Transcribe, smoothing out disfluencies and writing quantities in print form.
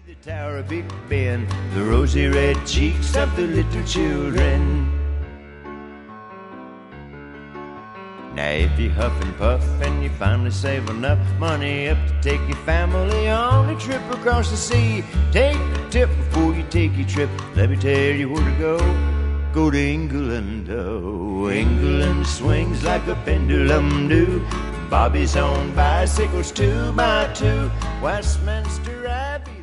The Tower of Big Ben, the rosy red cheeks of the little children. Now if you huff and puff and you finally save enough money up to take your family on a trip across the sea, take a tip before you take your trip. Let me tell you where to go. Go to England, oh, England swings like a pendulum do. Bobby's on bicycles 2 by 2, Westminster Abbey.